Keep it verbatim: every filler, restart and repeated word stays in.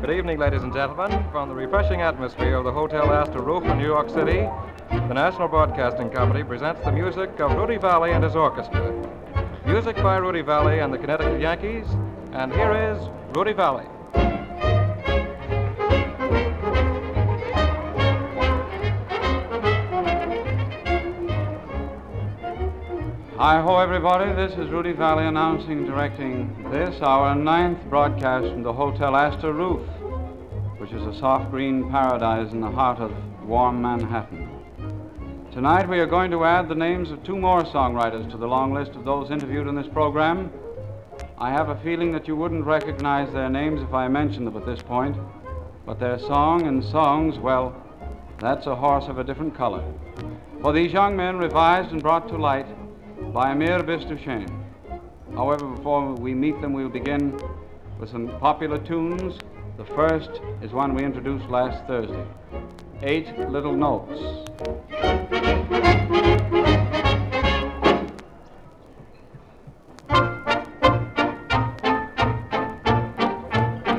Good evening, ladies and gentlemen. From the refreshing atmosphere of the Hotel Astor Roof in New York City, the National Broadcasting Company presents the music of Rudy Vallée and his orchestra. Music by Rudy Vallée and the Connecticut Yankees, and here is Rudy Vallée. Hi-ho, everybody. This is Rudy Vallée announcing and directing this, our ninth broadcast from the Hotel Astor Roof, which is a soft green paradise in the heart of warm Manhattan. Tonight we are going to add the names of two more songwriters to the long list of those interviewed in this program. I have a feeling that you wouldn't recognize their names if I mentioned them at this point, but their song and songs, well, that's a horse of a different color. For these young men revised and brought to light by Amir Bistouchen. However, before we meet them, we'll begin with some popular tunes. The first is one we introduced last Thursday, Eight Little Notes.